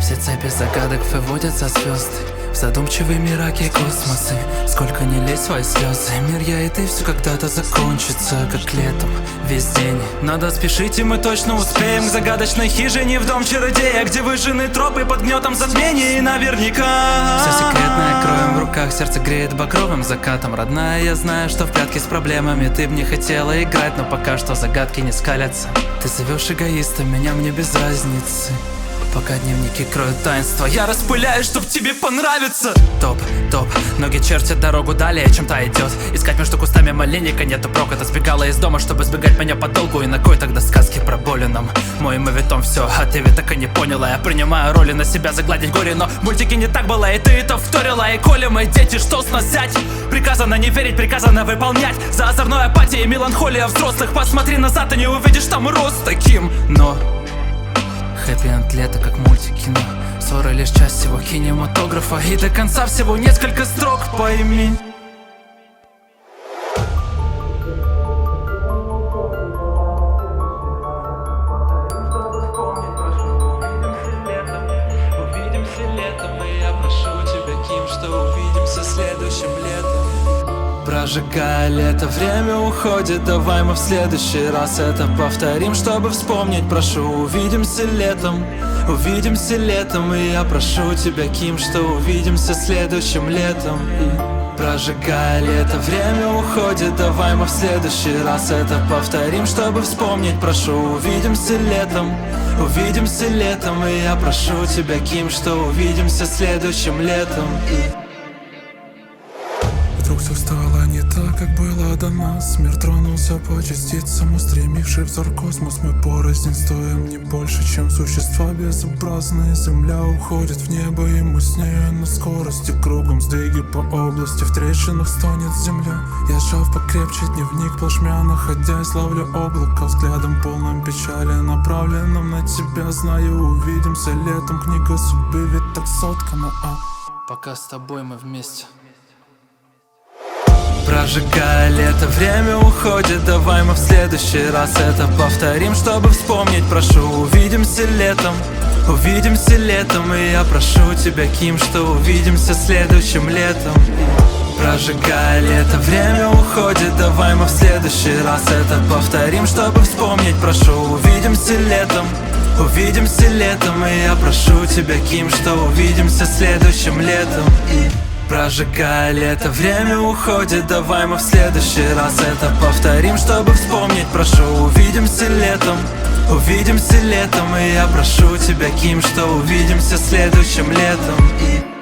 Все цепи загадок выводят со звезд в задумчивые мираки космосы. Сколько не лезь в свои слезы, мир я и ты все когда-то закончится, как летом весь день. Надо спешить, и мы точно успеем к загадочной хижине в дом чародея, где выжжены тропы под гнетом затмения. И наверняка все секретное кроем в руках, сердце греет багровым закатом. Родная, я знаю, что в прятки с проблемами ты б не хотела играть, но пока что загадки не скалятся. Ты зовешь эгоиста, меня мне без разницы. Пока дневники кроют таинство, я распыляюсь, чтоб тебе понравиться. Топ, топ, ноги чертят дорогу далее, чем та идет. Искать между кустами малинника нету прок. Сбегала из дома, чтобы сбегать меня подолгу. И на кой тогда сказки про боли нам? Мой моветон все, а ты ведь так и не поняла. Я принимаю роли на себя загладить горе, но в мультике не так было, и ты это вторила. И коли мои дети, что с нас взять? Приказано не верить, приказано выполнять. За озорной апатией меланхолия взрослых. Посмотри назад, и не увидишь там рост таким, но хэппи-энд лето, как мультикино. Ссоры лишь часть всего кинематографа, и до конца всего несколько строк, пойми. Увидимся летом, и я прошу тебя, Ким, что увидимся следующим летом. Прожигая лето, время уходит, давай мы в следующий раз это повторим, чтобы вспомнить, прошу, увидимся летом. Увидимся летом, и я прошу тебя, Ким, что увидимся следующим летом. И прожигая лето, время уходит, давай мы в следующий раз это повторим, чтобы вспомнить, прошу, увидимся летом. Увидимся летом, и я прошу тебя, Ким, что увидимся следующим летом. Вдруг все стало не так, как было до нас. Мир тронулся по частицам, устремивший взор космос. Мы порознь стоим не больше, чем существа безобразные. Земля уходит в небо, и мы с нею на скорости. Кругом сдвиги по области, в трещинах стонет земля. Я сжав покрепче дневник плашмя, находясь, ловлю облако взглядом полным печали, направленным на тебя. Знаю, увидимся летом, книга судьбы ведь так соткана, пока с тобой мы вместе. Прожигая лето, время уходит, давай мы в следующий раз это повторим, чтобы вспомнить, прошу, увидимся летом. Увидимся летом, и я прошу тебя, Ким, что увидимся следующим летом. Прожигая лето, время уходит, давай мы в следующий раз это повторим, чтобы вспомнить, прошу, увидимся летом. Увидимся летом, и я прошу тебя, Ким, что увидимся следующим летом. Прожигая лето, время уходит, давай мы в следующий раз это повторим, чтобы вспомнить, прошу, увидимся летом. Увидимся летом, и я прошу тебя, Ким, что увидимся следующим летом.